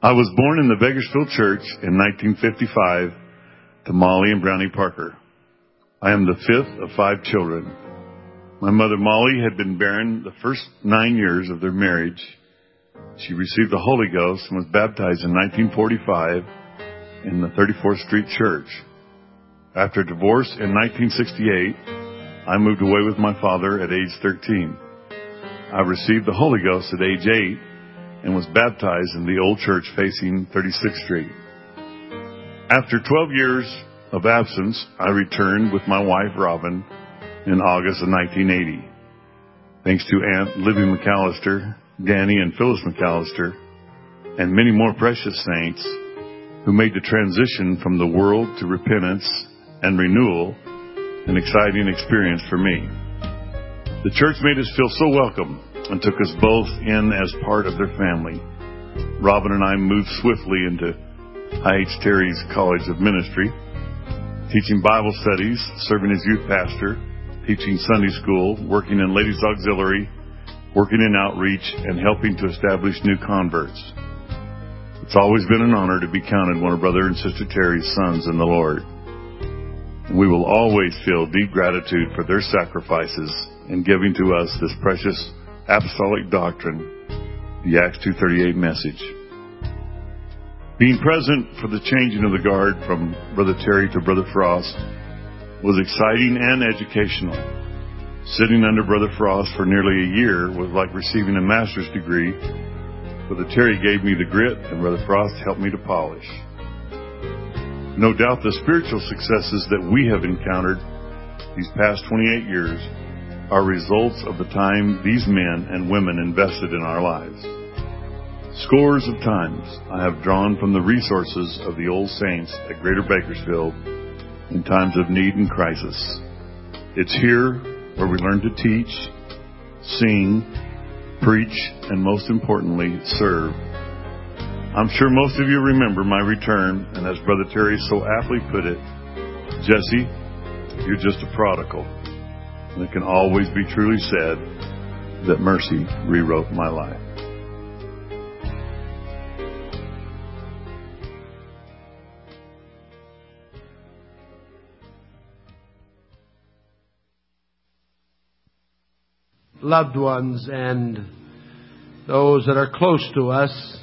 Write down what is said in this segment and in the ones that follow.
I was born in the Bakersfield Church in 1955 to Molly and Brownie Parker. I am the fifth of 5 children. My mother Molly had been barren the first 9 years of their marriage. She received the Holy Ghost and was baptized in 1945 in the 34th Street Church. After divorce in 1968, I moved away with my father at age 13. I received the Holy Ghost at age 8 and was baptized in the old church facing 36th Street. After 12 years of absence, I returned with my wife Robin in August of 1980. Thanks to Aunt Libby McAllister, Danny and Phyllis McAllister, and many more precious saints who made the transition from the world to repentance and renewal an exciting experience for me. The church made us feel so welcome and took us both in as part of their family. Robin and I moved swiftly into I.H. Terry's College of Ministry, teaching Bible studies, serving as youth pastor, teaching Sunday school, working in Ladies Auxiliary, working in outreach, and helping to establish new converts. It's always been an honor to be counted one of Brother and Sister Terry's sons in the Lord. And we will always feel deep gratitude for their sacrifices in giving to us this precious apostolic doctrine, the Acts 2:38 message. Being present for the changing of the guard from Brother Terry to Brother Frost was exciting and educational. Sitting under Brother Frost for nearly a year was like receiving a master's degree. Brother Terry gave me the grit, and Brother Frost helped me to polish. No doubt the spiritual successes that we have encountered these past 28 years are results of the time these men and women invested in our lives. Scores of times I have drawn from the resources of the old saints at Greater Bakersfield in times of need and crisis. It's here where we learn to teach, sing, preach, and most importantly, serve. I'm sure most of you remember my return, and as Brother Terry so aptly put it, Jesse, you're just a prodigal. And it can always be truly said that mercy rewrote my life. Loved ones and those that are close to us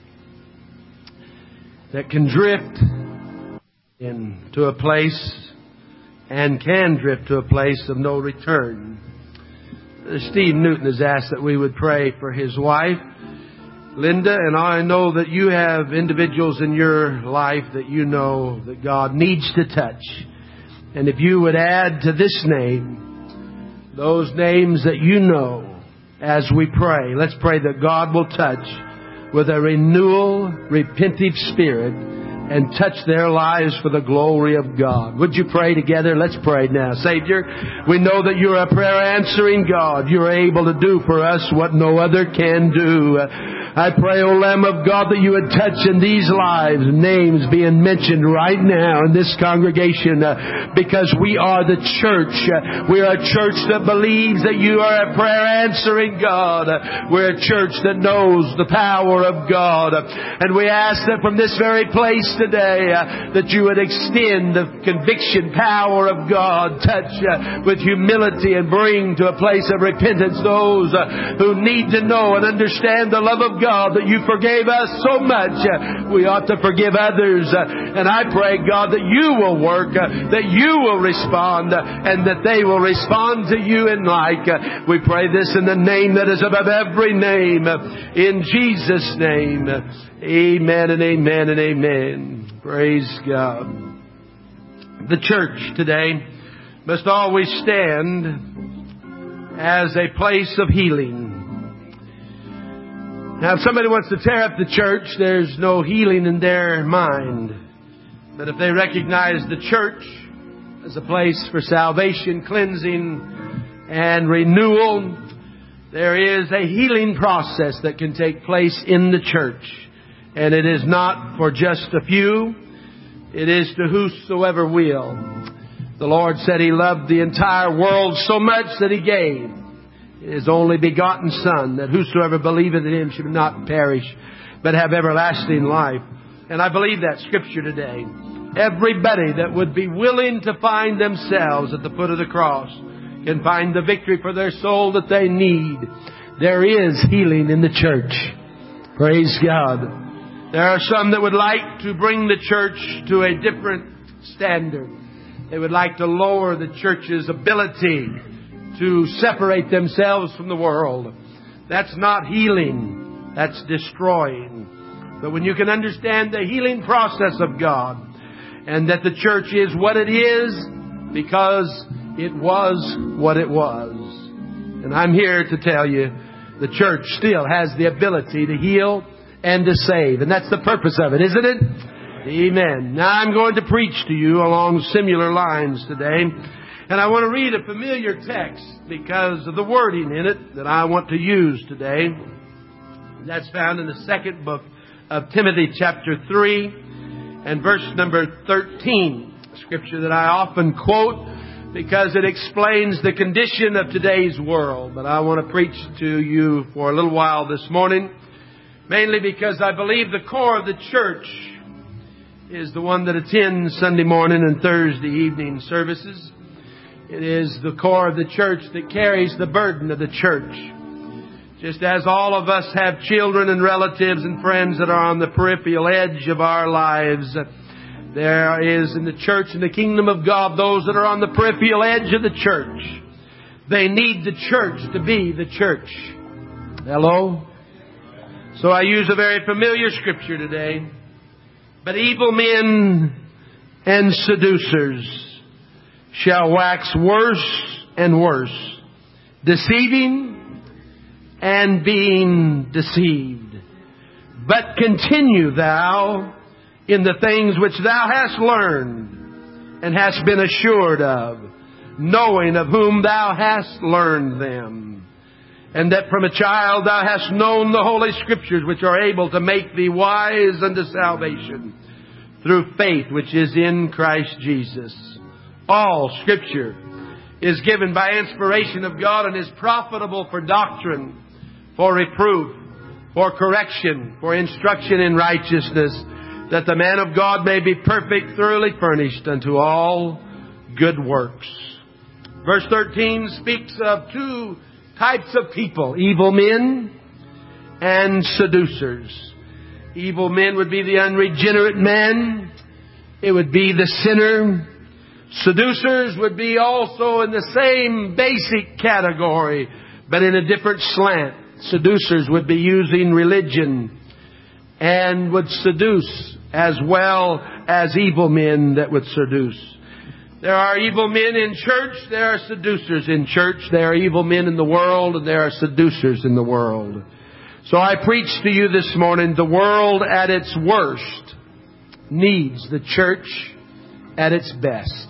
that can drift into a place and can drift to a place of no return. Steve Newton has asked that we would pray for his wife, Linda, and I know that you have individuals in your life that you know that God needs to touch. And if you would add to this name those names that you know as we pray, let's pray that God will touch with a renewal, repentive spirit and touch their lives for the glory of God. Would you pray together? Let's pray now. Savior, we know that you're a prayer answering God. You're able to do for us what no other can do. I pray, O Lamb of God, that you would touch in these lives, names being mentioned right now in this congregation, because we are the church. We are a church that believes that you are a prayer answering God. We're a church that knows the power of God. And we ask that from this very place today, that you would extend the conviction power of God, touch with humility and bring to a place of repentance those who need to know and understand the love of God, that you forgave us so much. We ought to forgive others. And I pray, God, that you will work, that you will respond, and that they will respond to you in like. We pray this in the name that is above every name. In Jesus' name. Amen and amen and amen. Praise God. The church today must always stand as a place of healing. Now, if somebody wants to tear up the church, there's no healing in their mind. But if they recognize the church as a place for salvation, cleansing, and renewal, there is a healing process that can take place in the church. And it is not for just a few. It is to whosoever will. The Lord said He loved the entire world so much that He gave His only begotten Son, that whosoever believeth in Him should not perish, but have everlasting life. And I believe that Scripture today. Everybody that would be willing to find themselves at the foot of the cross can find the victory for their soul that they need. There is healing in the church. Praise God. There are some that would like to bring the church to a different standard. They would like to lower the church's ability to separate themselves from the world. That's not healing. That's destroying. But when you can understand the healing process of God, and that the church is what it is because it was what it was. And I'm here to tell you, the church still has the ability to heal and to save. And that's the purpose of it, isn't it? Amen. Now I'm going to preach to you along similar lines today. And I want to read a familiar text because of the wording in it that I want to use today. That's found in the second book of Timothy chapter 3 and verse number 13. A scripture that I often quote because it explains the condition of today's world. But I want to preach to you for a little while this morning, mainly because I believe the core of the church is the one that attends Sunday morning and Thursday evening services. It is the core of the church that carries the burden of the church. Just as all of us have children and relatives and friends that are on the peripheral edge of our lives, there is in the church, in the kingdom of God, those that are on the peripheral edge of the church. They need the church to be the church. Hello? So I use a very familiar scripture today. But evil men and seducers shall wax worse and worse, deceiving and being deceived. But continue thou in the things which thou hast learned and hast been assured of, knowing of whom thou hast learned them, and that from a child thou hast known the Holy Scriptures, which are able to make thee wise unto salvation through faith which is in Christ Jesus. All Scripture is given by inspiration of God and is profitable for doctrine, for reproof, for correction, for instruction in righteousness, that the man of God may be perfect, thoroughly furnished unto all good works. Verse 13 speaks of two types of people, evil men and seducers. Evil men would be the unregenerate man. It would be the sinner. Seducers would be also in the same basic category, but in a different slant. Seducers would be using religion and would seduce as well as evil men that would seduce. There are evil men in church. There are seducers in church. There are evil men in the world, and there are seducers in the world. So I preach to you this morning, the world at its worst needs the church at its best.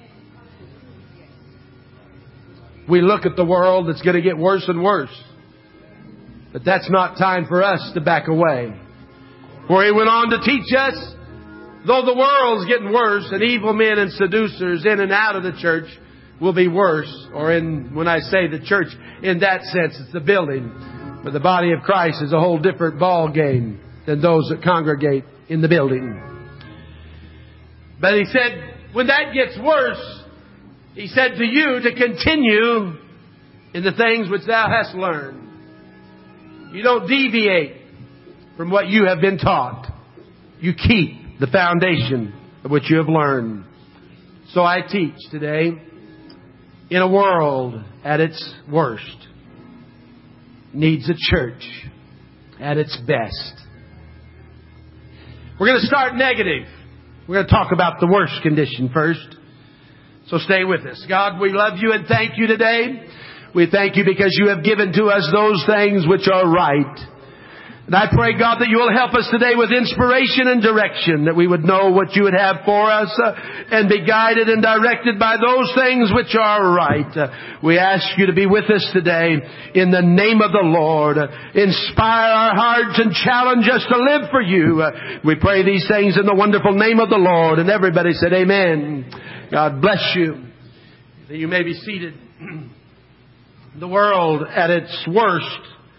We look at the world that's going to get worse and worse. But that's not time for us to back away. For he went on to teach us, though the world's getting worse and evil men and seducers in and out of the church will be worse, or when I say the church, in that sense, it's the building. But the body of Christ is a whole different ball game than those that congregate in the building. But he said, when that gets worse, he said to you to continue in the things which thou hast learned. You don't deviate from what you have been taught. You keep the foundation of which you have learned. So I teach today, in a world at its worst, needs a church at its best. We're going to start negative. We're going to talk about the worst condition first. So stay with us. God, we love you and thank you today. We thank you because you have given to us those things which are right. And I pray, God, that you will help us today with inspiration and direction, that we would know what you would have for us and be guided and directed by those things which are right. We ask you to be with us today in the name of the Lord. Inspire our hearts and challenge us to live for you. We pray these things in the wonderful name of the Lord. And everybody said amen. God bless you. You may be seated. The world at its worst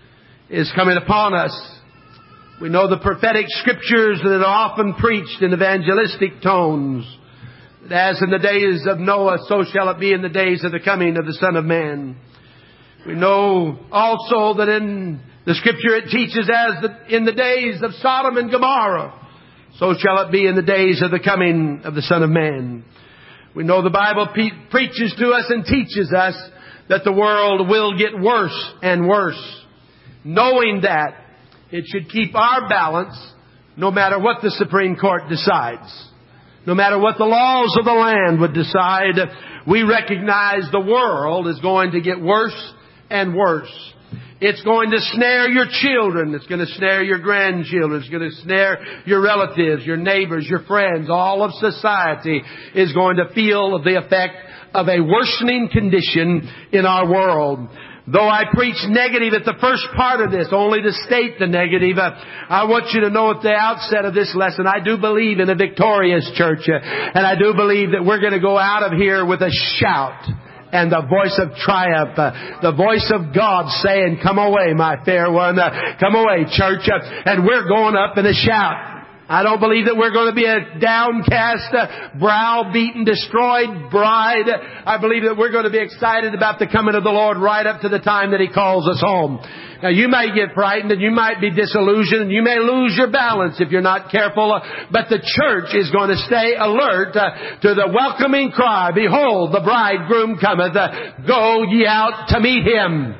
is coming upon us. We know the prophetic scriptures that are often preached in evangelistic tones. As in the days of Noah, so shall it be in the days of the coming of the Son of Man. We know also that in the scripture it teaches in the days of Sodom and Gomorrah, so shall it be in the days of the coming of the Son of Man. We know the Bible preaches to us and teaches us that the world will get worse and worse. Knowing that, it should keep our balance no matter what the Supreme Court decides. No matter what the laws of the land would decide, we recognize the world is going to get worse and worse. It's going to snare your children. It's going to snare your grandchildren. It's going to snare your relatives, your neighbors, your friends. All of society is going to feel the effect of a worsening condition in our world. Though I preach negative at the first part of this, only to state the negative, I want you to know at the outset of this lesson, I do believe in a victorious church. And I do believe that we're going to go out of here with a shout and the voice of triumph, the voice of God saying, "Come away, my fair one, come away, church." And we're going up in a shout. I don't believe that we're going to be a downcast, brow-beaten, destroyed bride. I believe that we're going to be excited about the coming of the Lord right up to the time that He calls us home. Now, you may get frightened and you might be disillusioned and you may lose your balance if you're not careful. But the church is going to stay alert to the welcoming cry, "Behold, the bridegroom cometh. Go ye out to meet Him."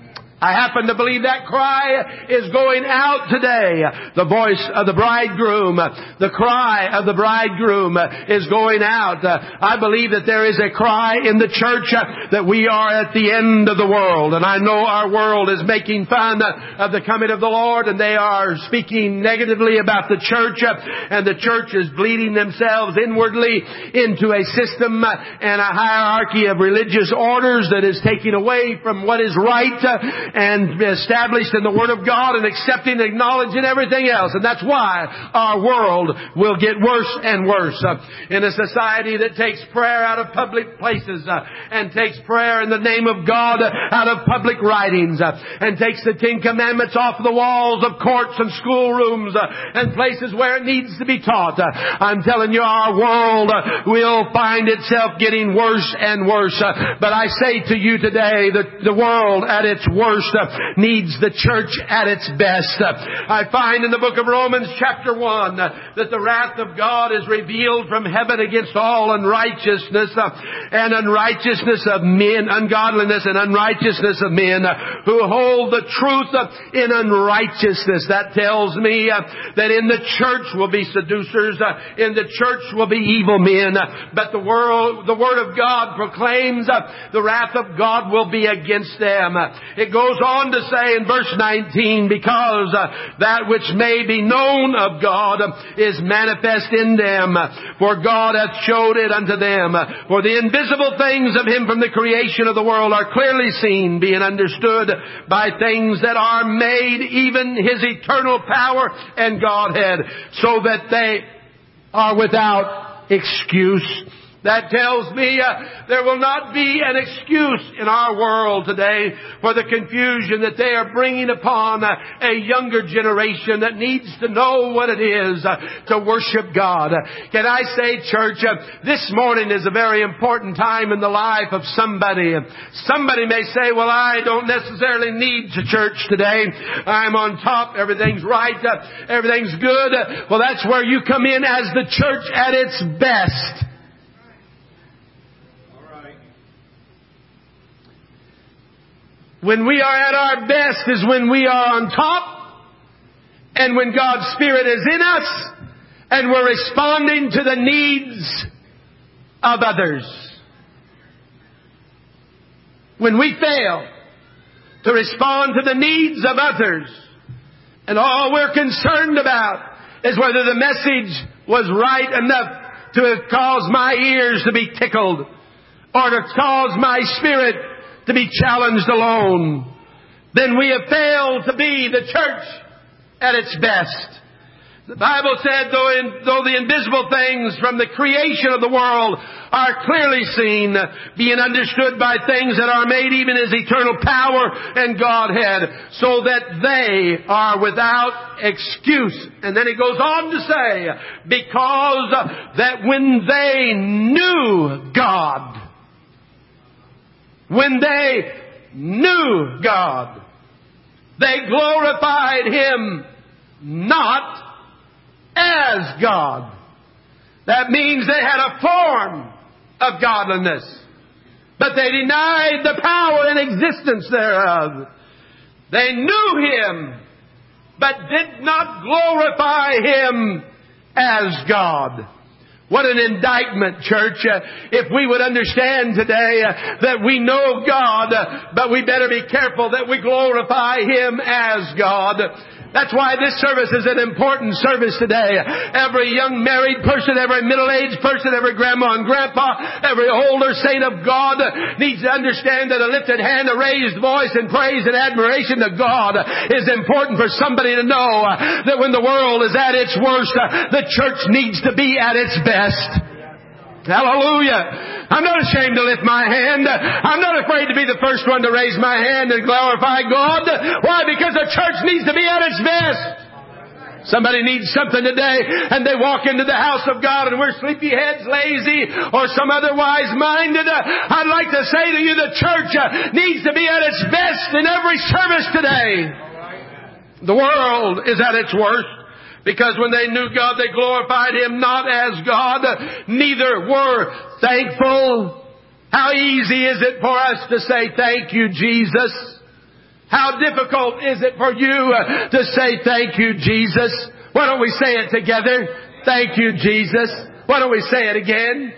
I happen to believe that cry is going out today. The voice of the bridegroom, the cry of the bridegroom is going out. I believe that there is a cry in the church that we are at the end of the world. And I know our world is making fun of the coming of the Lord, and they are speaking negatively about the church, and the church is bleeding themselves inwardly into a system and a hierarchy of religious orders that is taking away from what is right and established in the Word of God and accepting and acknowledging everything else. And that's why our world will get worse and worse. In a society that takes prayer out of public places and takes prayer in the name of God out of public writings and takes the Ten Commandments off the walls of courts and schoolrooms and places where it needs to be taught. I'm telling you, our world will find itself getting worse and worse. But I say to you today that the world at its worst needs the church at its best. I find in the book of Romans chapter 1 that the wrath of God is revealed from heaven against all unrighteousness and unrighteousness of men, ungodliness and unrighteousness of men who hold the truth in unrighteousness. That tells me that in the church will be seducers, in the church will be evil men, but the Word of God proclaims the wrath of God will be against them. It goes on to say in verse 19, "Because that which may be known of God is manifest in them, for God hath showed it unto them. For the invisible things of Him from the creation of the world are clearly seen, being understood by things that are made, even His eternal power and Godhead, so that they are without excuse." That tells me there will not be an excuse in our world today for the confusion that they are bringing upon a younger generation that needs to know what it is to worship God. Can I say, church, this morning is a very important time in the life of somebody. Somebody may say, "Well, I don't necessarily need to church today. I'm on top. Everything's right. Everything's good." Well, that's where you come in as the church at its best. When we are at our best is when we are on top and when God's Spirit is in us and we're responding to the needs of others. When we fail to respond to the needs of others and all we're concerned about is whether the message was right enough to cause my ears to be tickled or to cause my spirit to be challenged alone, then we have failed to be the church at its best. The Bible said, though the invisible things from the creation of the world are clearly seen, being understood by things that are made, even His eternal power and Godhead, so that they are without excuse. And then He goes on to say, because that when they knew God, they glorified Him not as God. That means they had a form of godliness, but they denied the power and existence thereof. They knew Him, but did not glorify Him as God. What an indictment, church, if we would understand today that we know God, but we better be careful that we glorify Him as God. That's why this service is an important service today. Every young married person, every middle-aged person, every grandma and grandpa, every older saint of God needs to understand that a lifted hand, a raised voice in praise and admiration to God is important for somebody to know that when the world is at its worst, the church needs to be at its best. Hallelujah. I'm not ashamed to lift my hand. I'm not afraid to be the first one to raise my hand and glorify God. Why? Because the church needs to be at its best. Somebody needs something today and they walk into the house of God and we're sleepyheads, lazy, or some otherwise minded. I'd like to say to you the church needs to be at its best in every service today. The world is at its worst. Because when they knew God, they glorified Him not as God, neither were thankful. How easy is it for us to say, thank you, Jesus? How difficult is it for you to say, thank you, Jesus? Why don't we say it together? Thank you, Jesus. Why don't we say it again?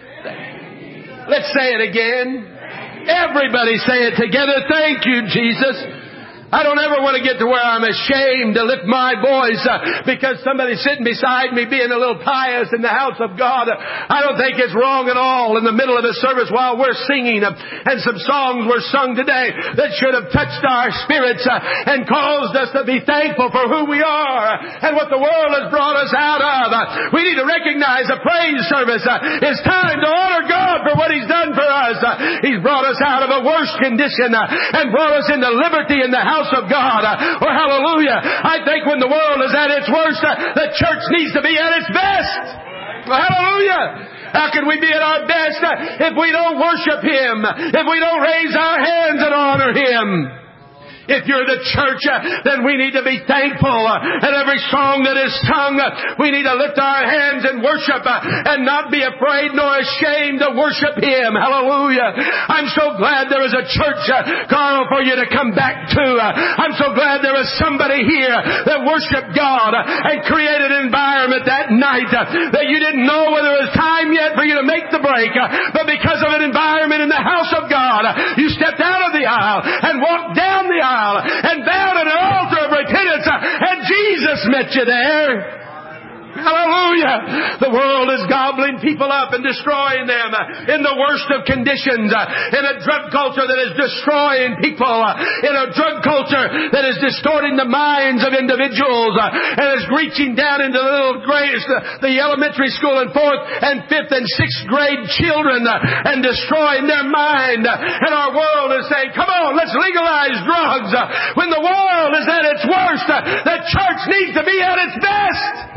Let's say it again. Everybody say it together. Thank you, Jesus. I don't ever want to get to where I'm ashamed to lift my voice because somebody's sitting beside me being a little pious in the house of God. I don't think it's wrong at all in the middle of the service while we're singing and some songs were sung today that should have touched our spirits and caused us to be thankful for who we are and what the world has brought us out of. We need to recognize a praise service. It's time to honor God for what He's done for us. He's brought us out of a worse condition and brought us into liberty in the house of God. Oh, hallelujah. I think when the world is at its worst, the church needs to be at its best. Oh, hallelujah. How can we be at our best if we don't worship Him? If we don't raise our hands and honor Him? If you're the church, then we need to be thankful. At every song that is sung, we need to lift our hands and worship and not be afraid nor ashamed to worship Him. Hallelujah. I'm so glad there is a church, Carl, for you to come back to. I'm so glad there is somebody here that worshiped God and created an environment that night that you didn't know whether it was time yet for you to make the break. But because of an environment in the house of God, you stepped out of the aisle and walked down the aisle and bowed at an altar of repentance, and Jesus met you there. Hallelujah. The world is gobbling people up and destroying them in the worst of conditions, in a drug culture that is destroying people, in a drug culture that is distorting the minds of individuals and is reaching down into the little grades, the elementary school and 4th and 5th and 6th grade children and destroying their mind. And our world is saying, come on, let's legalize drugs. When the world is at its worst, the church needs to be at its best.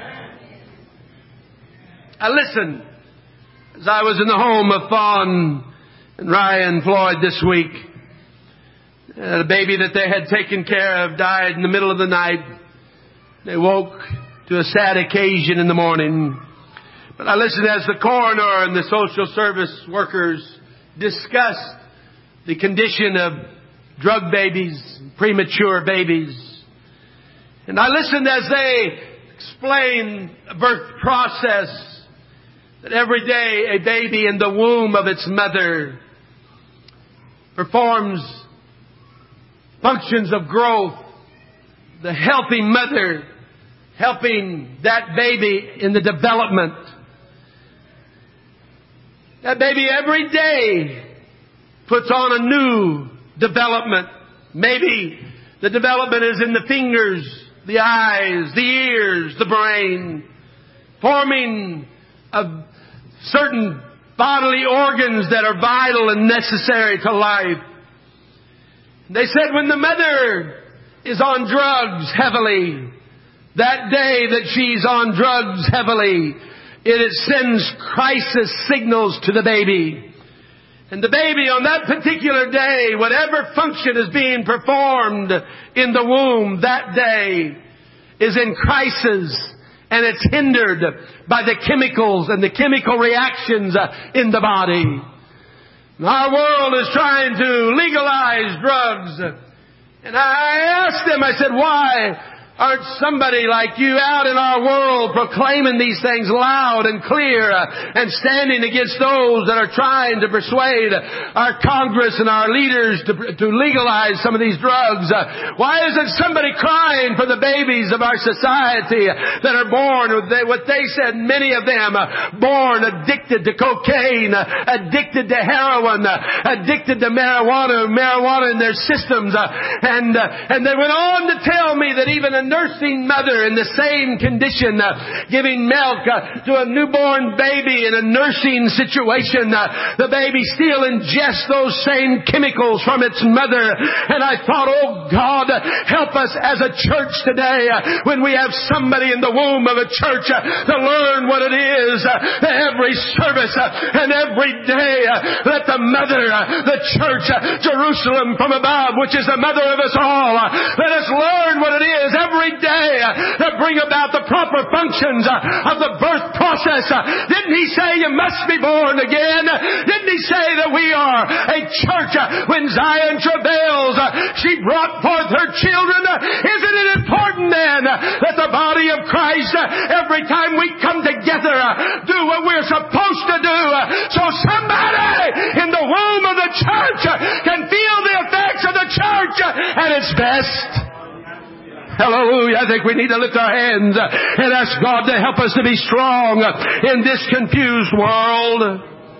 I listened as I was in the home of Fawn and Ryan Floyd this week. The baby that they had taken care of died in the middle of the night. They woke to a sad occasion in the morning. But I listened as the coroner and the social service workers discussed the condition of drug babies, premature babies. And I listened as they explained the birth process. That every day a baby in the womb of its mother performs functions of growth. The healthy mother helping that baby in the development. That baby every day puts on a new development. Maybe the development is in the fingers the eyes, the ears, the brain, forming of certain bodily organs that are vital and necessary to life. They said when the mother is on drugs heavily, that day that she's on drugs heavily, it sends crisis signals to the baby. And the baby on that particular day, whatever function is being performed in the womb that day, is in crisis. And it's hindered by the chemicals and the chemical reactions in the body. Our world is trying to legalize drugs. And I asked them, I said, why aren't somebody like you out in our world proclaiming these things loud and clear and standing against those that are trying to persuade our Congress and our leaders to legalize some of these drugs? Why isn't somebody crying for the babies of our society that are born, what they said, many of them born addicted to cocaine, addicted to heroin, addicted to marijuana in their systems. And they went on to tell me that even a nursing mother in the same condition, giving milk to a newborn baby in a nursing situation, the baby still ingests those same chemicals from its mother. And I thought, oh God, help us as a church today when we have somebody in the womb of a church to learn what it is every service and every day. Let the mother, the church, Jerusalem from above, which is the mother of us all, let us learn what it is every day to bring about the proper functions of the birth process. Didn't he say you must be born again? Didn't he say that we are a church when Zion travails, she brought forth her children? Isn't it important then that the body of Christ, every time we come together, do what we're supposed to do so somebody in the womb of the church can feel the effects of the church at its best? Hallelujah. I think we need to lift our hands and ask God to help us to be strong in this confused world.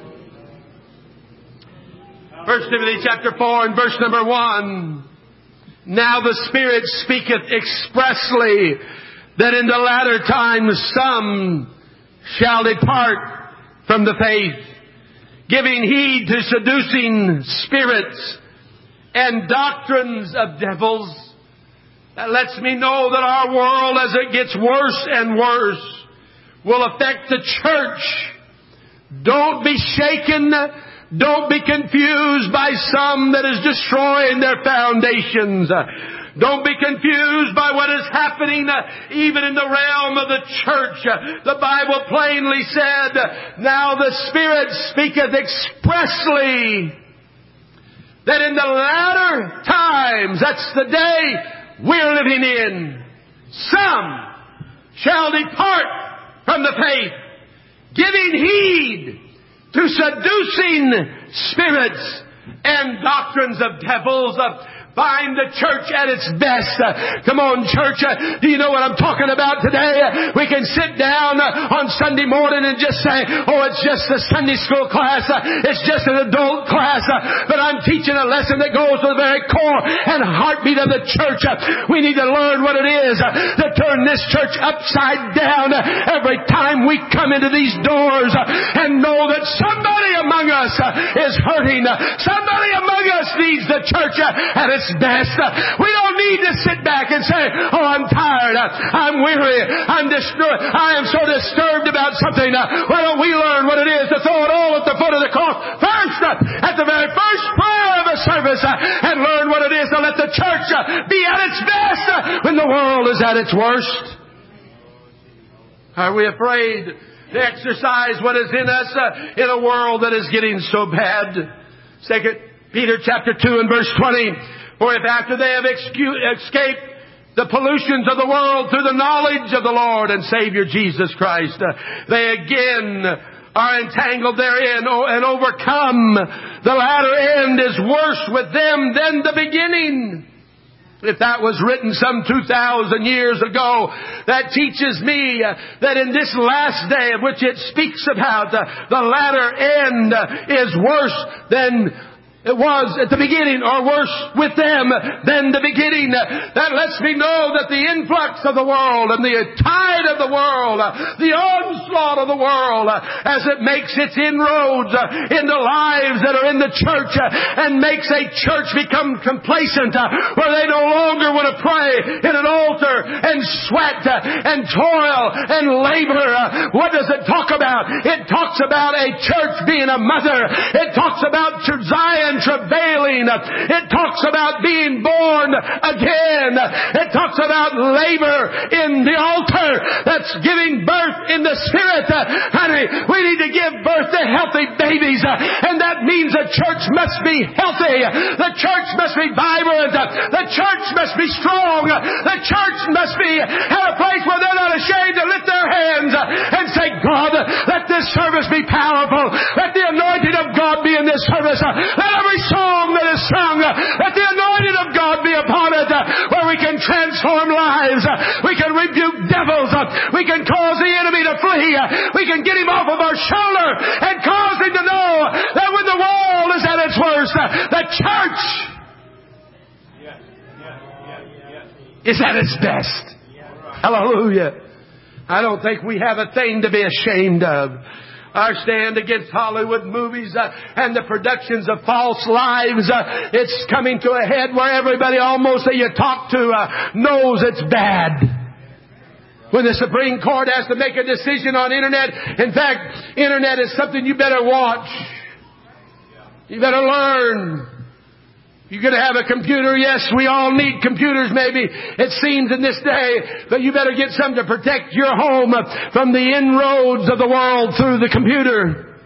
1 Timothy chapter 4 and verse number 1. Now the Spirit speaketh expressly that in the latter times some shall depart from the faith, giving heed to seducing spirits and doctrines of devils. That lets me know that our world, as it gets worse and worse, will affect the church. Don't be shaken. Don't be confused by some that is destroying their foundations. Don't be confused by what is happening even in the realm of the church. The Bible plainly said, now the Spirit speaketh expressly that in the latter times, that's the day we're living in, some shall depart from the faith, giving heed to seducing spirits and doctrines of devils. Find the church at its best. Come on, church. Do you know what I'm talking about today? We can sit down on Sunday morning and just say, oh, it's just a Sunday school class. It's just an adult class. But I'm teaching a lesson that goes to the very core and heartbeat of the church. We need to learn what it is to turn this church upside down every time we come into these doors and know that somebody among us is hurting. Somebody among us needs the church at its best. We don't need to sit back and say, oh, I'm tired, I'm weary, I'm disturbed, I am so disturbed about something. Why don't we learn what it is to throw it all at the foot of the cross first, at the very first prayer of a service, and learn what it is to let the church be at its best when the world is at its worst? Are we afraid to exercise what is in us in a world that is getting so bad? 2 Peter chapter 2 and verse 20. For if after they have escaped the pollutions of the world through the knowledge of the Lord and Savior Jesus Christ, they again are entangled therein and overcome, the latter end is worse with them than the beginning. If that was written some 2,000 years ago, that teaches me that in this last day of which it speaks about, the latter end is worse than it was at the beginning, or worse with them than the beginning. That lets me know that the influx of the world and the tide of the world, the onslaught of the world, as it makes its inroads into lives that are in the church and makes a church become complacent, where they no longer want to pray in an altar and sweat and toil and labor. What does it talk about? It talks about a church being a mother. It talks about Zion travailing. It talks about being born again. It talks about labor in the altar that's giving birth in the Spirit. Honey, we need to give birth to healthy babies. And that means the church must be healthy. The church must be vibrant. The church must be strong. The church must be at a place where they're not ashamed to lift their hands and say, God, let this service be powerful. Let the anointing of God be in this service. Let every song that is sung, let the anointing of God be upon it, where we can transform lives. We can rebuke devils. We can cause the enemy to flee. We can get him off of our shoulder and cause him to know that when the world is at its worst, the church is at its best. Hallelujah. I don't think we have a thing to be ashamed of. Our stand against Hollywood movies and the productions of false lives, it's coming to a head where everybody almost that you talk to knows it's bad. When the Supreme Court has to make a decision on Internet, in fact, Internet is something you better watch. You better learn. You're going to have a computer. Yes, we all need computers maybe, it seems in this day. But you better get something to protect your home from the inroads of the world through the computer.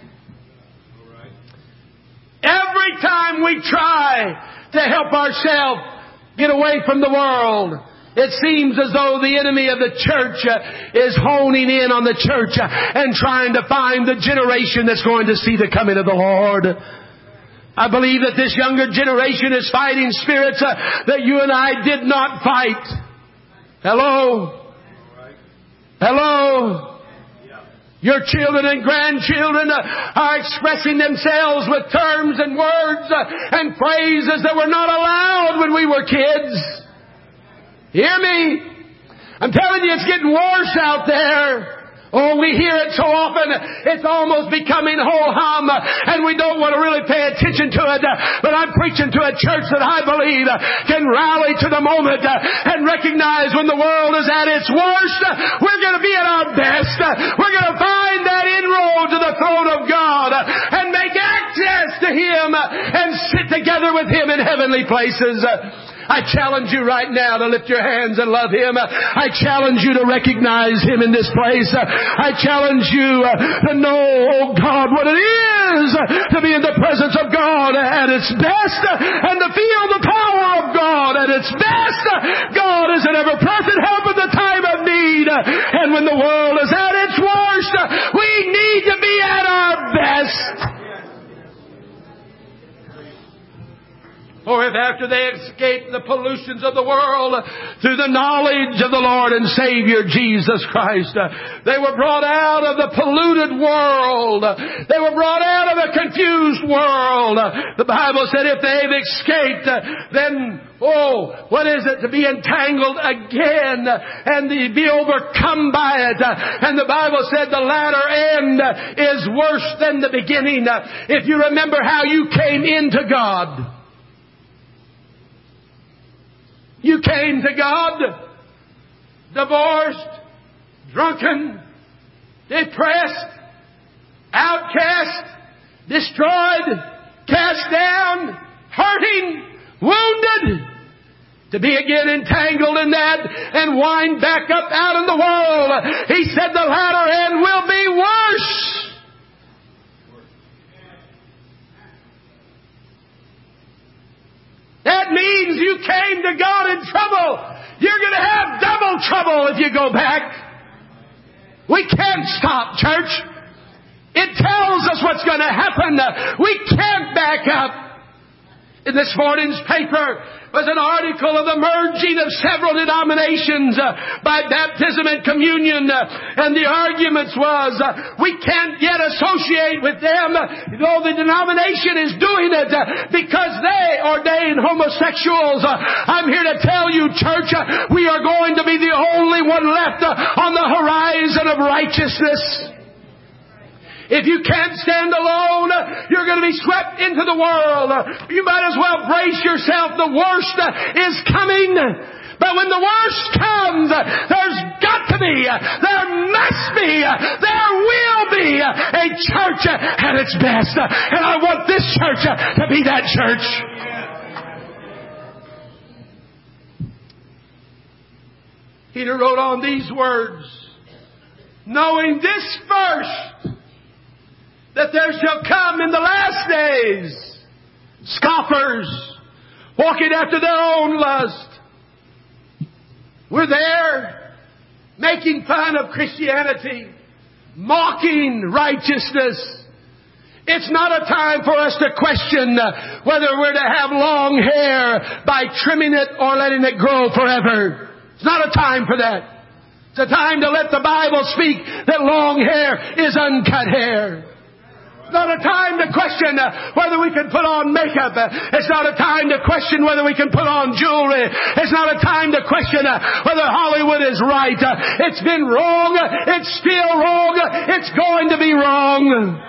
Every time we try to help ourselves get away from the world, it seems as though the enemy of the church is honing in on the church and trying to find the generation that's going to see the coming of the Lord. I believe that this younger generation is fighting spirits that you and I did not fight. Hello? Hello? Your children and grandchildren are expressing themselves with terms and words and phrases that were not allowed when we were kids. Hear me? I'm telling you, it's getting worse out there. Oh, we hear it so often, it's almost becoming ho-hum, and we don't want to really pay attention to it. But I'm preaching to a church that I believe can rally to the moment and recognize when the world is at its worst, we're going to be at our best. We're going to find that inroad to the throne of God and make access to Him and sit together with Him in heavenly places. I challenge you right now to lift your hands and love Him. I challenge you to recognize Him in this place. I challenge you to know, oh God, what it is to be in the presence of God at its best and to feel the power of God at its best. God is an ever-present help in the time of need. And when the world is at its worst, we need to be at our best. Or if after they escaped the pollutions of the world through the knowledge of the Lord and Savior Jesus Christ, they were brought out of the polluted world. They were brought out of a confused world. The Bible said if they've escaped, then, what is it to be entangled again and to be overcome by it? And the Bible said the latter end is worse than the beginning. If you remember how you came into God. You came to God divorced, drunken, depressed, outcast, destroyed, cast down, hurting, wounded. To be again entangled in that and wind back up out in the world. He said the latter end will be worse. That means you came to God in trouble. You're going to have double trouble if you go back. We can't stop, church. It tells us what's going to happen. We can't back up. In this morning's paper, was an article of the merging of several denominations by baptism and communion. And the arguments was, we can't yet associate with them, though the denomination is doing it, because they ordain homosexuals. I'm here to tell you, church, we are going to be the only one left on the horizon of righteousness. If you can't stand alone, you're going to be swept into the world. You might as well brace yourself. The worst is coming. But when the worst comes, there's got to be, there must be, there will be a church at its best. And I want this church to be that church. Peter wrote on these words, knowing this first, that there shall come in the last days scoffers walking after their own lust. We're there making fun of Christianity, mocking righteousness. It's not a time for us to question whether we're to have long hair by trimming it or letting it grow forever. It's not a time for that. It's a time to let the Bible speak that long hair is uncut hair. It's not a time to question whether we can put on makeup. It's not a time to question whether we can put on jewelry. It's not a time to question whether Hollywood is right. It's been wrong. It's still wrong. It's going to be wrong.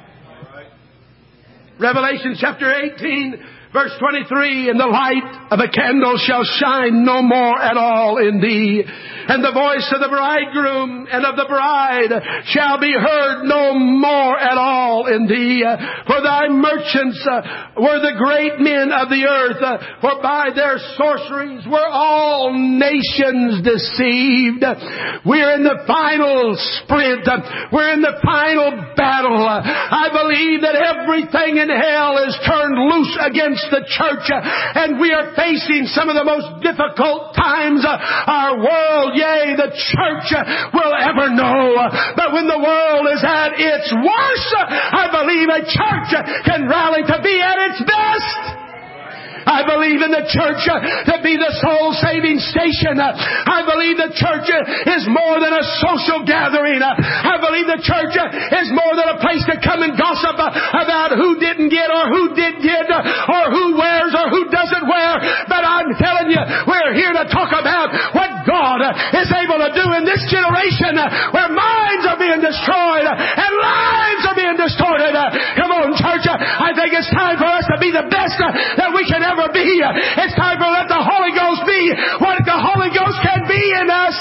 Revelation chapter 18, verse 23, and the light of a candle shall shine no more at all in thee. And the voice of the bridegroom and of the bride shall be heard no more at all in thee. For thy merchants were the great men of the earth, for by their sorceries were all nations deceived. We're in the final sprint. We're in the final battle. I believe that everything in hell is turned loose against the church, and we are facing some of the most difficult times our world, yea, the church will ever know. But when the world is at its worst, I believe a church can rally to be at its best. I believe in the church to be the soul-saving station. I believe the church is more than a social gathering. I believe the church is more than a place to come and gossip about who didn't get or who did get or who wears or who doesn't wear. But I'm telling you, we're here to talk about what God is able to do in this generation where minds are being destroyed and lives are being distorted. Come on, church. I think it's time for us to be the best that we can ever be. It's time to let the Holy Ghost be what the Holy Ghost can be in us.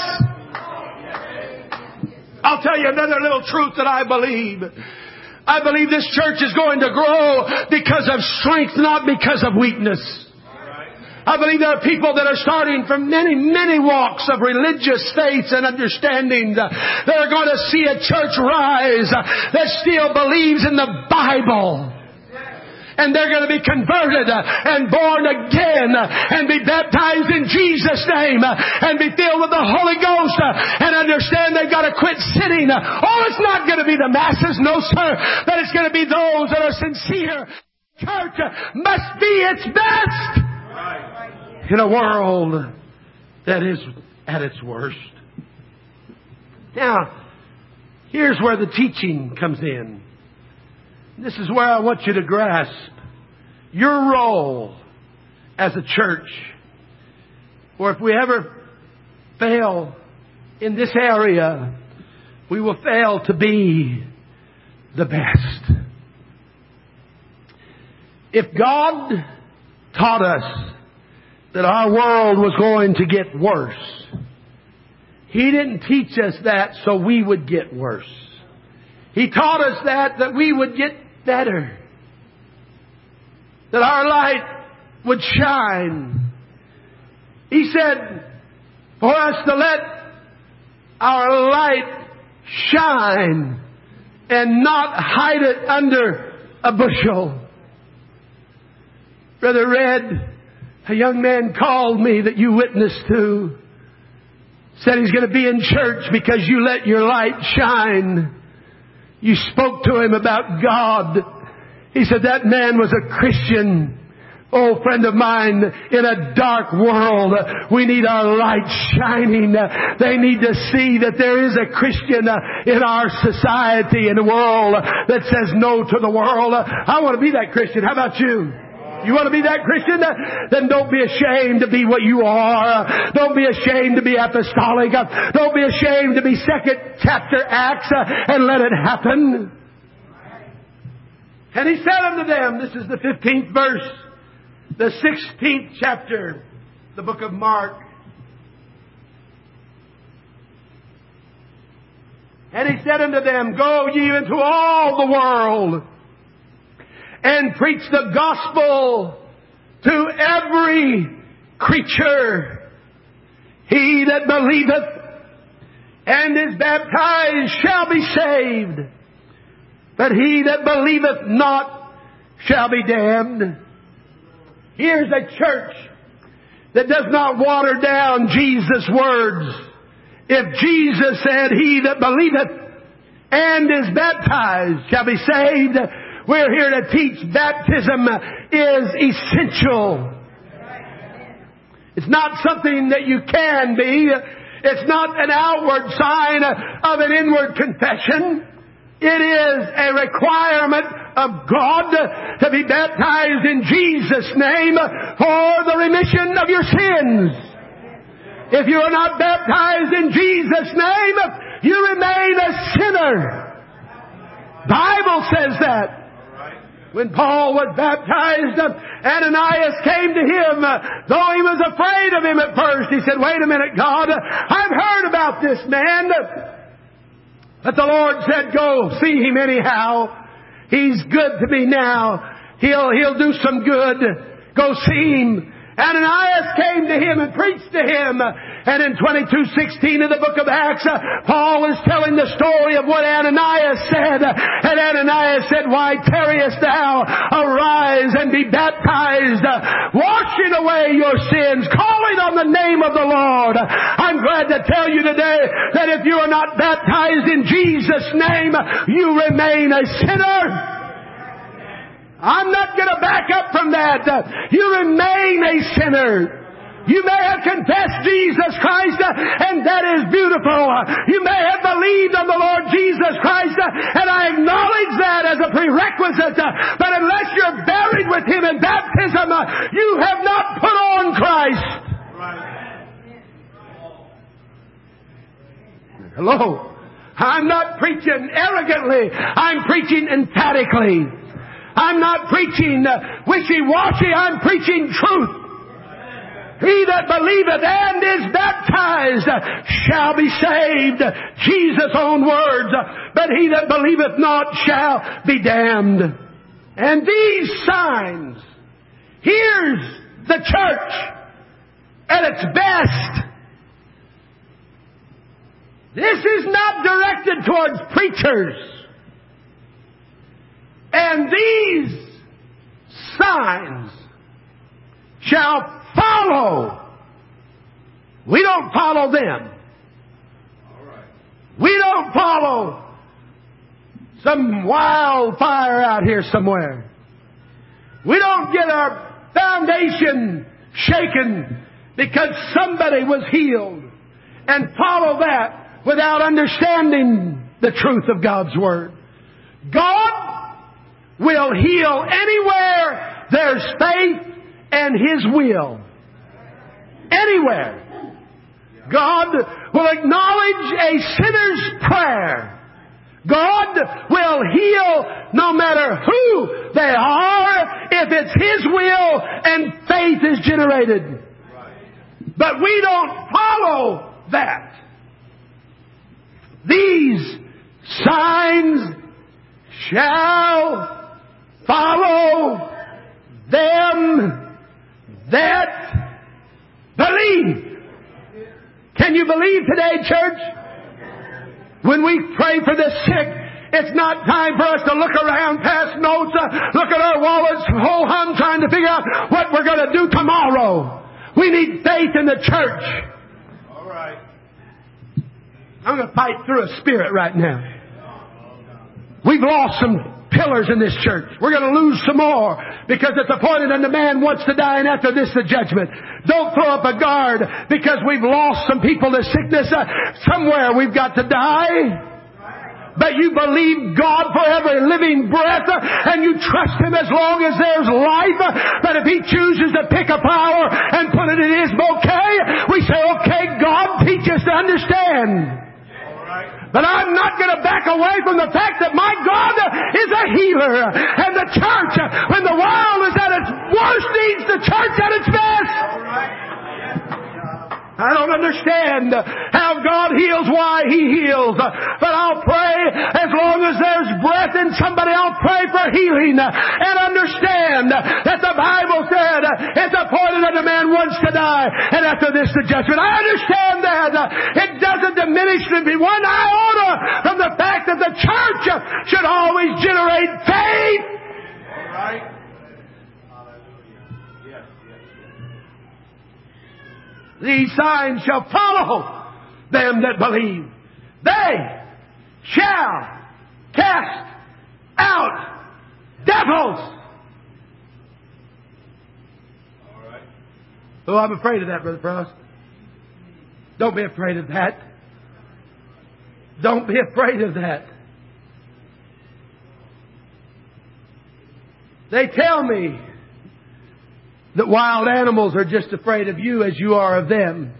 I'll tell you another little truth that I believe. I believe this church is going to grow because of strength, not because of weakness. I believe there are people that are starting from many, many walks of religious faiths and understandings that are going to see a church rise that still believes in the Bible. And they're going to be converted and born again and be baptized in Jesus' name and be filled with the Holy Ghost and understand they've got to quit sitting. Oh, it's not going to be the masses, no sir, but it's going to be those that are sincere. Church must be its best in a world that is at its worst. Now, here's where the teaching comes in. This is where I want you to grasp your role as a church. Or if we ever fail in this area, we will fail to be the best. If God taught us that our world was going to get worse, He didn't teach us that so we would get worse. He taught us that we would get better. That our light would shine. He said for us to let our light shine and not hide it under a bushel. Brother Red, a young man called me that you witnessed to. Said he's going to be in church because you let your light shine. You spoke to him about God. He said that man was a Christian, Oh, friend of mine, in a dark world, we need our light shining. They need to see that there is a Christian in our society and the world that says no to the world. I want to be that Christian. How about you? You want to be that Christian? Then don't be ashamed to be what you are. Don't be ashamed to be apostolic. Don't be ashamed to be second chapter Acts and let it happen. And he said unto them, this is the 15th verse, the 16th chapter, the book of Mark. And he said unto them, go ye into all the world and preach the gospel to every creature. He that believeth and is baptized shall be saved, but he that believeth not shall be damned. Here's a church that does not water down Jesus' words. If Jesus said, he that believeth and is baptized shall be saved, we're here to teach baptism is essential. It's not something that you can be. It's not an outward sign of an inward confession. It is a requirement of God to be baptized in Jesus' name for the remission of your sins. If you are not baptized in Jesus' name, you remain a sinner. Bible says that. When Paul was baptized, Ananias came to him. Though he was afraid of him at first, he said, wait a minute, God, I've heard about this man. But the Lord said, go see him anyhow. He's good to me now. He'll do some good. Go see him. Ananias came to him and preached to him. And in 22:16 of the book of Acts, Paul is telling the story of what Ananias said. And Ananias said, why tarriest thou? Arise and be baptized, washing away your sins, calling on the name of the Lord. I'm glad to tell you today that if you are not baptized in Jesus' name, you remain a sinner. I'm not going to back up from that. You remain a sinner. You may have confessed Jesus Christ, and that is beautiful. You may have believed on the Lord Jesus Christ, and I acknowledge that as a prerequisite. But unless you're buried with Him in baptism, you have not put on Christ. Hello. I'm not preaching arrogantly. I'm preaching emphatically. I'm not preaching wishy-washy. I'm preaching truth. He that believeth and is baptized shall be saved. Jesus' own words. But he that believeth not shall be damned. And these signs, here's the church at its best. This is not directed towards preachers. And these signs shall follow. We don't follow them. We don't follow some wildfire out here somewhere. We don't get our foundation shaken because somebody was healed and follow that without understanding the truth of God's Word. God will heal anywhere there's faith and His will. Anywhere. God will acknowledge a sinner's prayer. God will heal no matter who they are if it's His will and faith is generated. But we don't follow that. These signs shall follow them that believe. Can you believe today, church? When we pray for the sick, it's not time for us to look around, pass notes, look at our wallets, whole hum trying to figure out what we're going to do tomorrow. We need faith in the church. All right. I'm going to fight through a spirit right now. We've lost some pillars in this church. We're going to lose some more because it's appointed unto man once to die, and after this the judgment. Don't throw up a guard because we've lost some people to sickness. Somewhere we've got to die. But you believe God for every living breath, and you trust Him as long as there's life. But if He chooses to pick a flower and put it in His bouquet, we say, okay, God, teach us to understand. But I'm not going to back away from the fact that my God is a healer. And the church, when the world is at its worst, needs the church at its best. I don't understand how God heals, why He heals. But I'll pray as long as there's breath in somebody, I'll pray for healing. And understand that the Bible said it's appointed unto man once to die, and after this the judgment. I understand that. It doesn't diminish me one iota from the fact that the church should always generate faith. All right. These signs shall follow them that believe. They shall cast out devils. All right. Oh, I'm afraid of that, Brother Frost. Don't be afraid of that. Don't be afraid of that. They tell me that wild animals are just afraid of you as you are of them.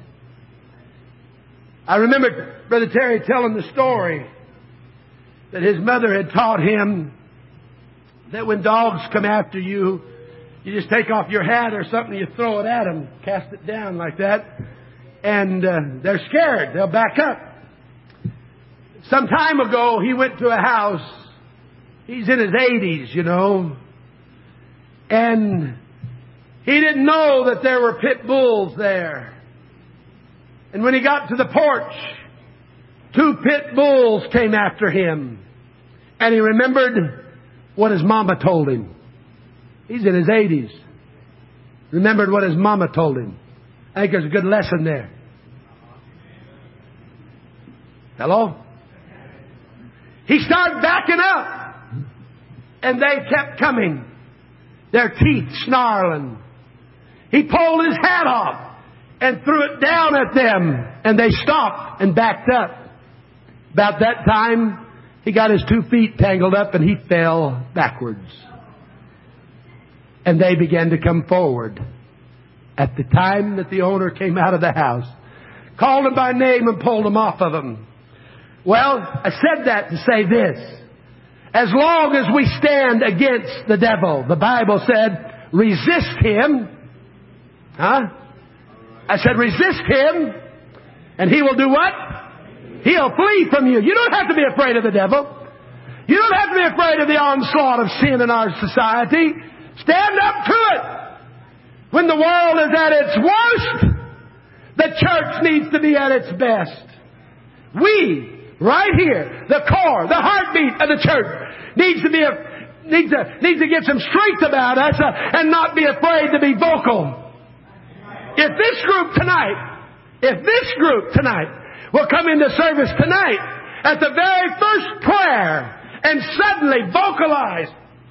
I remember Brother Terry telling the story that his mother had taught him that when dogs come after you, you just take off your hat or something, you throw it at them, cast it down like that, and they're scared. They'll back up. Some time ago, he went to a house. He's in his 80s, you know, and he didn't know that there were pit bulls there. And when he got to the porch, 2 pit bulls came after him. And he remembered what his mama told him. He's in his 80s. Remembered what his mama told him. I think there's a good lesson there. Hello? He started backing up. And they kept coming. Their teeth snarling. He pulled his hat off and threw it down at them, and they stopped and backed up. About that time, he got his 2 feet tangled up and he fell backwards. And they began to come forward. At the time that the owner came out of the house, called him by name and pulled him off of him. Well, I said that to say this. As long as we stand against the devil, the Bible said, resist him. I said, resist him, and he will do what? He'll flee from you. You don't have to be afraid of the devil. You don't have to be afraid of the onslaught of sin in our society. Stand up to it. When the world is at its worst, the church needs to be at its best. We, right here, the core, the heartbeat of the church, needs to get some strength about us and not be afraid to be vocal. If this group tonight will come into service tonight at the very first prayer and suddenly vocalize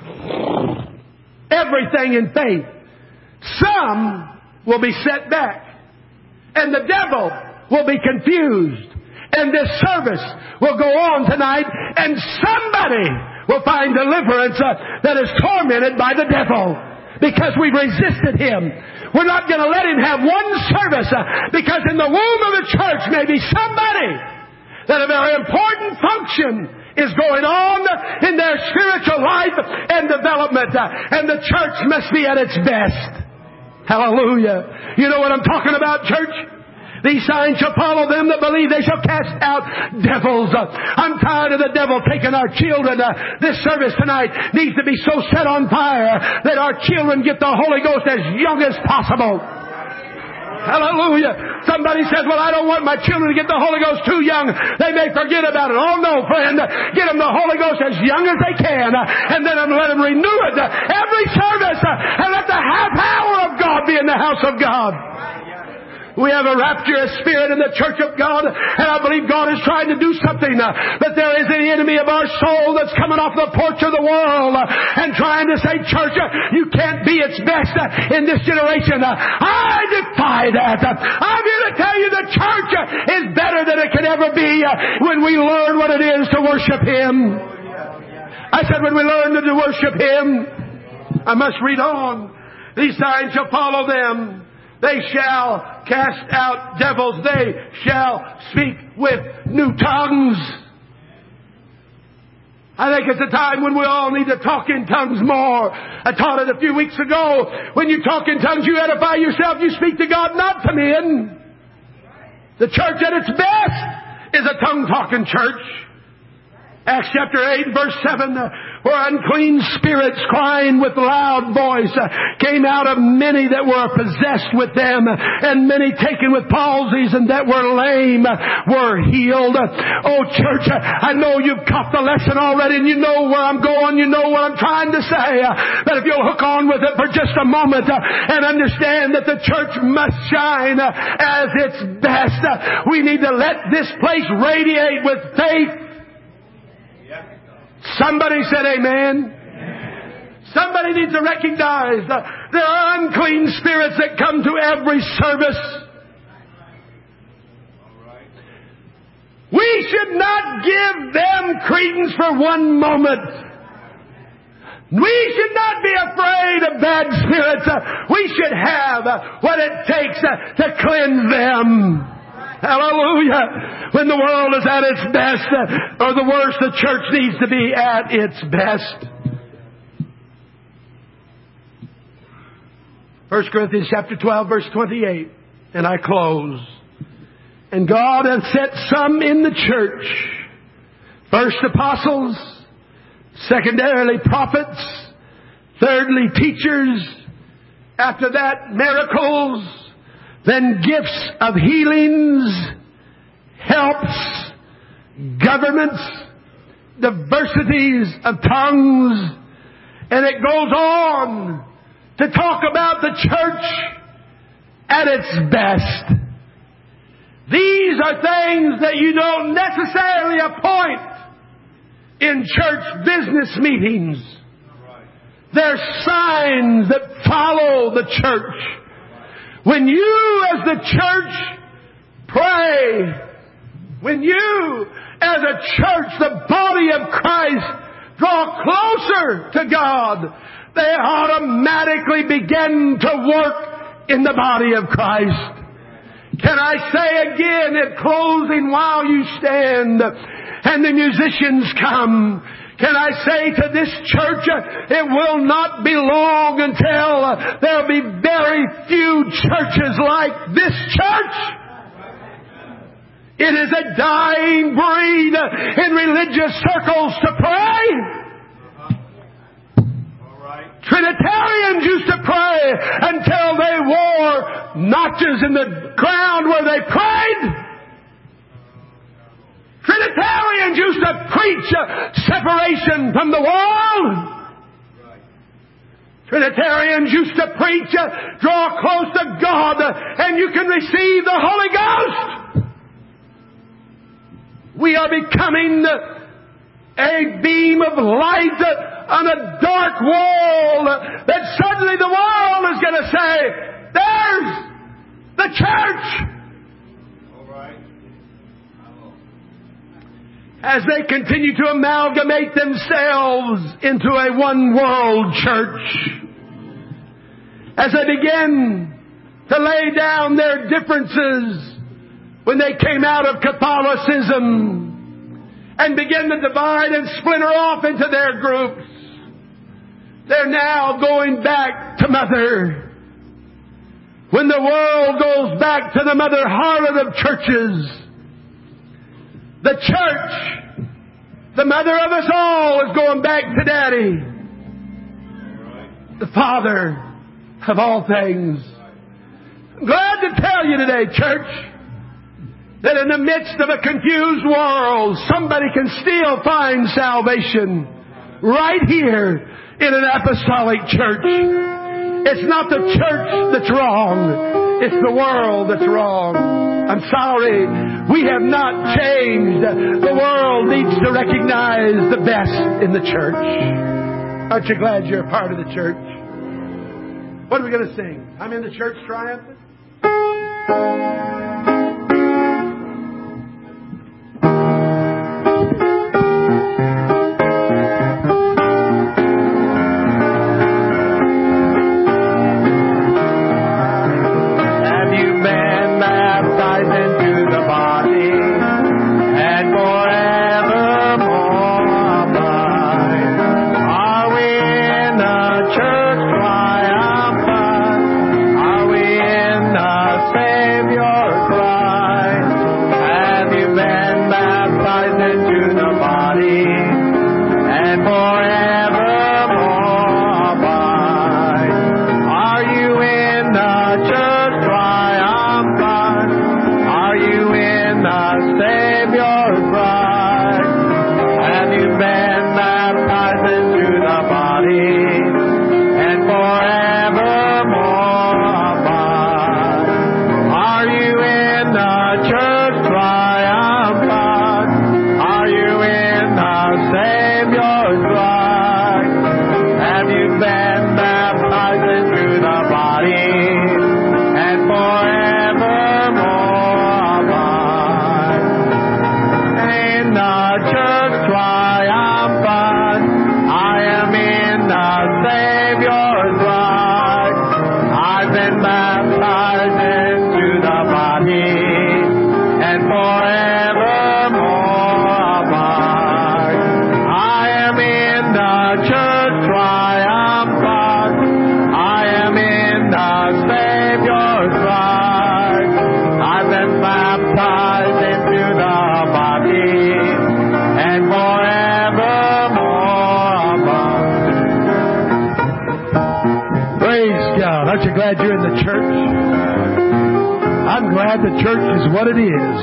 everything in faith, some will be set back and the devil will be confused, and this service will go on tonight and somebody will find deliverance that is tormented by the devil because we've resisted him. We're not going to let him have one service because in the womb of the church may be somebody that a very important function is going on in their spiritual life and development. And the church must be at its best. Hallelujah. You know what I'm talking about, church? These signs shall follow them that believe. They shall cast out devils. I'm tired of the devil taking our children. This service tonight needs to be so set on fire that our children get the Holy Ghost as young as possible. Hallelujah. Somebody says, well, I don't want my children to get the Holy Ghost too young. They may forget about it. Oh, no, friend. Get them the Holy Ghost as young as they can. And then let them renew it every service. And let the half hour of God be in the house of God. We have a rapturous spirit in the church of God, and I believe God is trying to do something. But there is an enemy of our soul that's coming off the porch of the world and trying to say, church, you can't be its best in this generation. I defy that. I'm here to tell you the church is better than it could ever be when we learn what it is to worship Him. I said when we learn to worship Him. I must read on. These signs shall follow them. They shall cast out devils. They shall speak with new tongues. I think it's a time when we all need to talk in tongues more. I taught it a few weeks ago. When you talk in tongues, you edify yourself. You speak to God, not to men. The church at its best is a tongue-talking church. Acts chapter 8, verse 7, where unclean spirits crying with loud voice came out of many that were possessed with them, and many taken with palsies and that were lame were healed. Oh, church, I know you've caught the lesson already, and you know where I'm going, you know what I'm trying to say. But if you'll hook on with it for just a moment and understand that the church must shine as its best, we need to let this place radiate with faith. Somebody said amen. Somebody needs to recognize there are unclean spirits that come to every service. We should not give them credence for one moment. We should not be afraid of bad spirits. We should have what it takes to cleanse them. Hallelujah. When the world is at its best, or the worst, the church needs to be at its best. 1 Corinthians chapter 12, verse 28. And I close. And God hath set some in the church. First apostles. Secondarily prophets. Thirdly teachers. After that miracles. Then gifts of healings, helps, governments, diversities of tongues. And it goes on to talk about the church at its best. These are things that you don't necessarily appoint in church business meetings. They're signs that follow the church. When you as the church pray, when you as a church, the body of Christ, draw closer to God, they automatically begin to work in the body of Christ. Can I say again in closing while you stand and the musicians come, can I say to this church, it will not be long until there'll be very few churches like this church. It is a dying breed in religious circles to pray. Trinitarians used to pray until they wore notches in the ground where they prayed. Trinitarians used to preach separation from the world. Trinitarians used to preach, draw close to God and you can receive the Holy Ghost. We are becoming a beam of light on a dark wall that suddenly the world is going to say, there's the church. As they continue to amalgamate themselves into a one-world church. As they begin to lay down their differences when they came out of Catholicism and begin to divide and splinter off into their groups. They're now going back to mother. When the world goes back to the mother harlot of churches, the church, the mother of us all, is going back to Daddy, the Father of all things. I'm glad to tell you today, church, that in the midst of a confused world, somebody can still find salvation right here in an apostolic church. It's not the church that's wrong. It's the world that's wrong. I'm sorry. We have not changed. The world needs to recognize the best in the church. Aren't you glad you're a part of the church? What are we going to sing? I'm in the church triumphant. The church is what it is.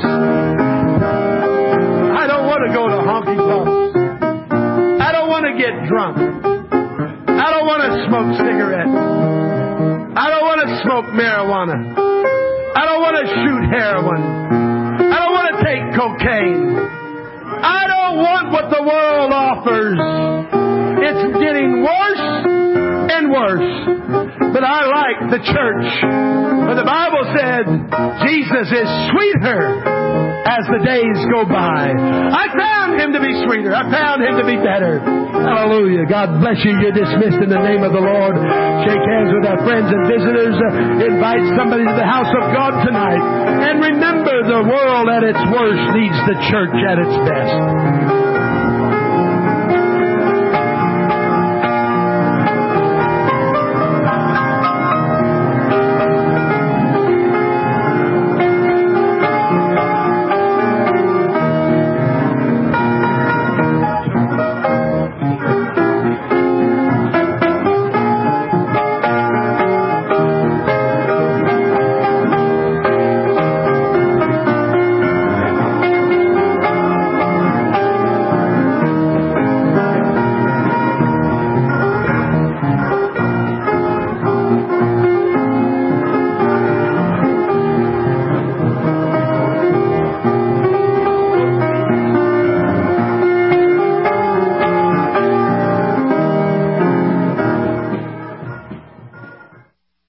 I don't want to go to honky tonks. I don't want to get drunk. I don't want to smoke cigarettes. I don't want to smoke marijuana. I don't want to shoot heroin. I don't want to take cocaine. I don't want what the world offers. It's getting worse and worse. But I like the church. But the Bible said Jesus is sweeter as the days go by. I found Him to be sweeter. I found Him to be better. Hallelujah. God bless you. You're dismissed in the name of the Lord. Shake hands with our friends and visitors. Invite somebody to the house of God tonight. And remember, the world at its worst needs the church at its best.